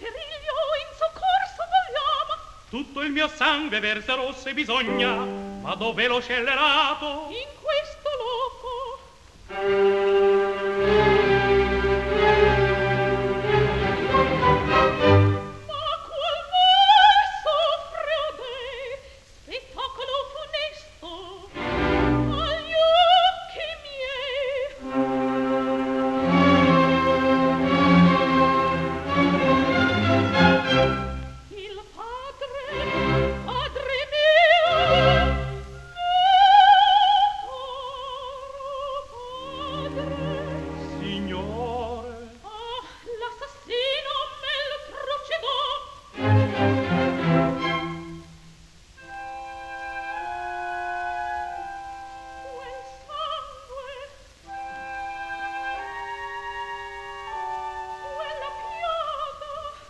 periglio in soccorso vogliamo. Tutto il mio sangue verserò se bisogna, ma dov'è lo scellerato? In questo loco. Ma qual voi soffre odè, spettacolo funesto agli occhi miei. Il padre, padre mio, caro padre. Signore, Ah, l'assassino me lo procedò. Quel sangue, quella piaga,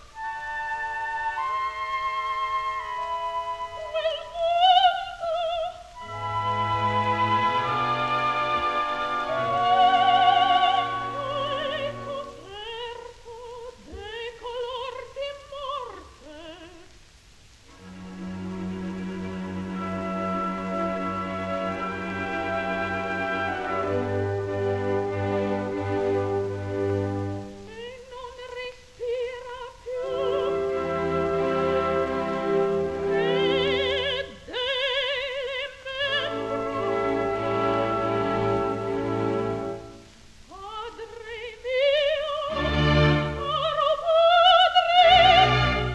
quel volto coperto de color di morte. E non respira più. E delle membra. Padre mio, caro padre,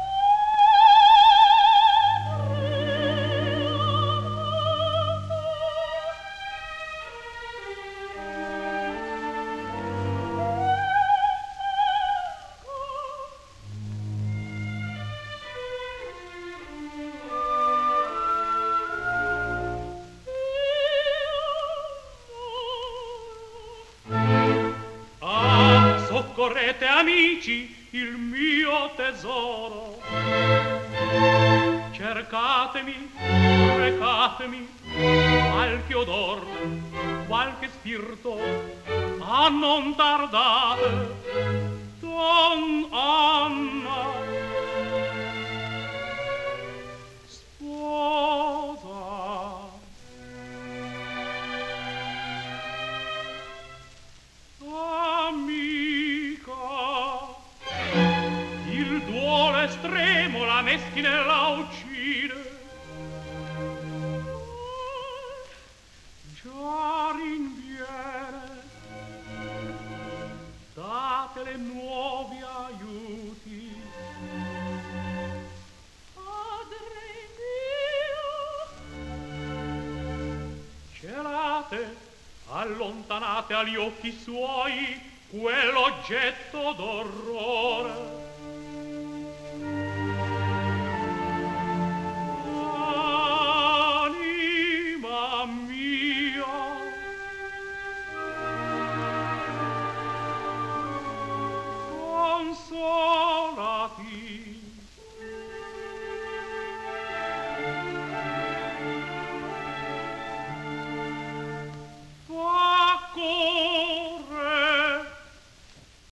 ah, soccorrete amici il mio tesoro. Cercatemi, recatemi qualche odor, qualche spirito, a non tardate, Don Anna. Sposa, amica, il duolo estremo la meschinella uccide. Già rinviene, datele nuovi aiuti. padre mio. Celate, allontanate agli occhi suoi quell'oggetto d'orrore.